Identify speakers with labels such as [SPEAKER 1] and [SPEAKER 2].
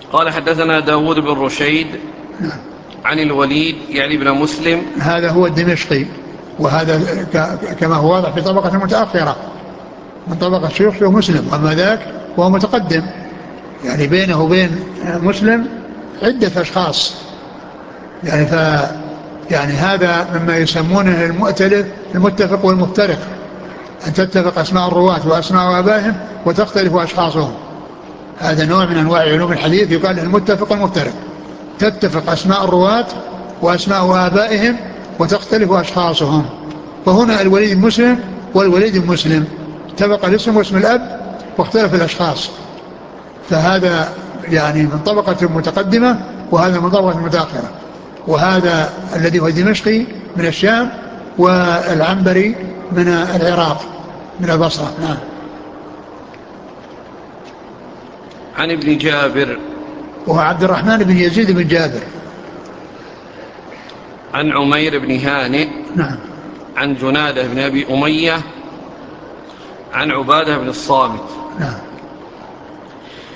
[SPEAKER 1] قال حدثنا داود بن رشيد عن الوليد يعني بن مسلم.
[SPEAKER 2] هذا هو الدمشقي، وهذا كما هو واضح في طبقة متأخرة من طبقة شيوخ مسلم، وأما ذاك هو متقدم، يعني بينه وبين مسلم عدة أشخاص، يعني يعني هذا مما يسمونه المؤتلف المتفق والمفترق، أن تتفق أسماء الرواة وأسماء آبائهم وتختلف أشخاصهم. هذا نوع من أنواع علوم الحديث يقال له المتفق والمفترق، تتفق أسماء الرواة وأسماء آبائهم وتختلف أشخاصهم. فهنا الوليد مسلم والوليد مسلم، اتفق الاسم واسم الأب واختلف الأشخاص، فهذا يعني من طبقة متقدمة وهذا من طبقة متأخرة. وهذا الذي هو الدمشقي من الشام، والعنبري من العراق من البصرة. نعم.
[SPEAKER 1] عن ابن جابر
[SPEAKER 2] وهو عبد الرحمن بن يزيد بن جابر.
[SPEAKER 1] عن عمير بن هانئ.
[SPEAKER 2] نعم.
[SPEAKER 1] عن جنادة بن أبي أمية عن عبادة بن الصامت.
[SPEAKER 2] نعم.